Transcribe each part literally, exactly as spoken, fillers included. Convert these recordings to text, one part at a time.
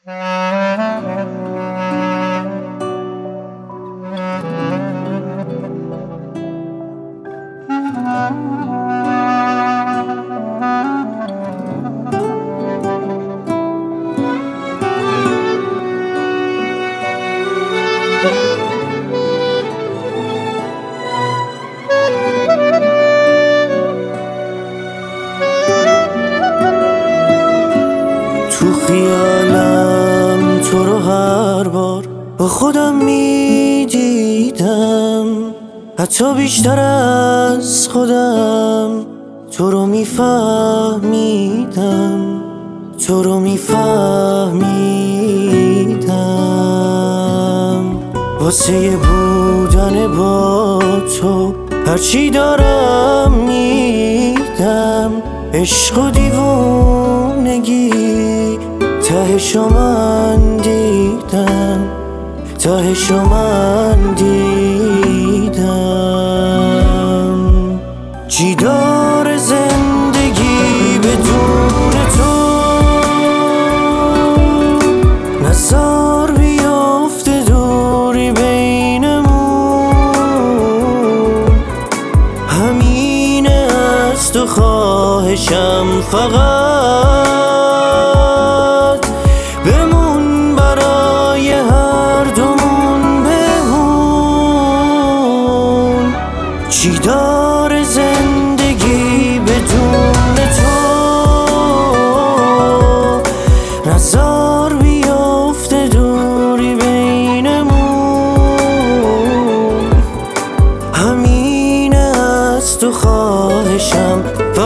تو خیالم تو رو هر بار با خودم میدیدم، حتی بیشتر از خودم تو رو میفهمیدم، تو رو میفهمیدم. واسه بودن با تو هرچی دارم میدم، عشق و دیوونگی تهشو من دیدم، تهشو من دیدم. چی داره زندگی بدون تو؟ نزار بیافته دوری بینمون، همینه از تو خواهشم، فقط بمون برای هر دومون بمون. چی داره زندگی بدون تو؟ نزار بیافته دوری بینمون، همینه از تو خواهشم،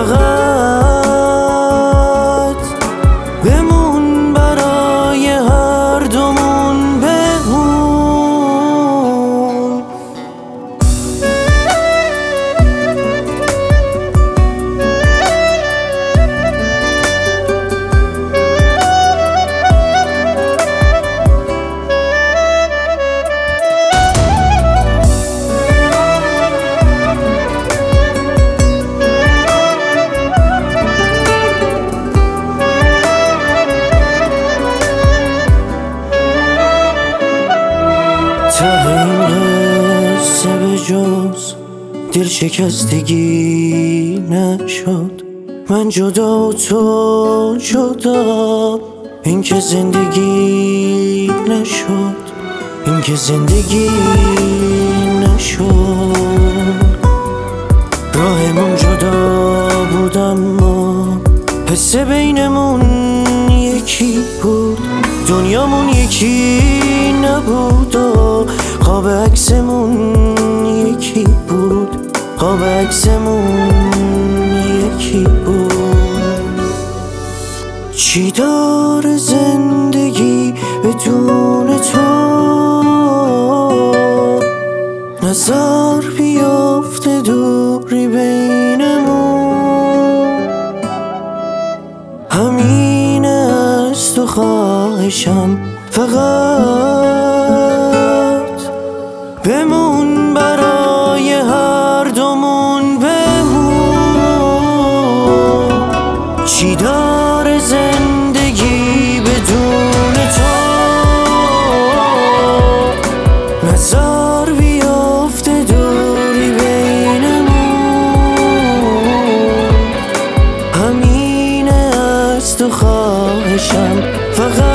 فقط بمون برای هر دومون بمون. ته این قصه به جز دل شکستگی نشد، من جدا و تو جدا، این که زندگی نشد، این که زندگی نشد. راهمون جدا بود اما حس بینمون یکی بود، دنیامون یکی نبود و خواب عکسمون یکی بود، خواب عکسمون یکی بود. چی داره زندگی بدون تو؟ نزار بیافته دوری بینمون، همینه از تو خواهشم، فقط بمون برای هر دومون بمون. چی داره زندگی بدون تو؟ نزار بیافته دوری بینمون، همینه از تو خواهشم، فقط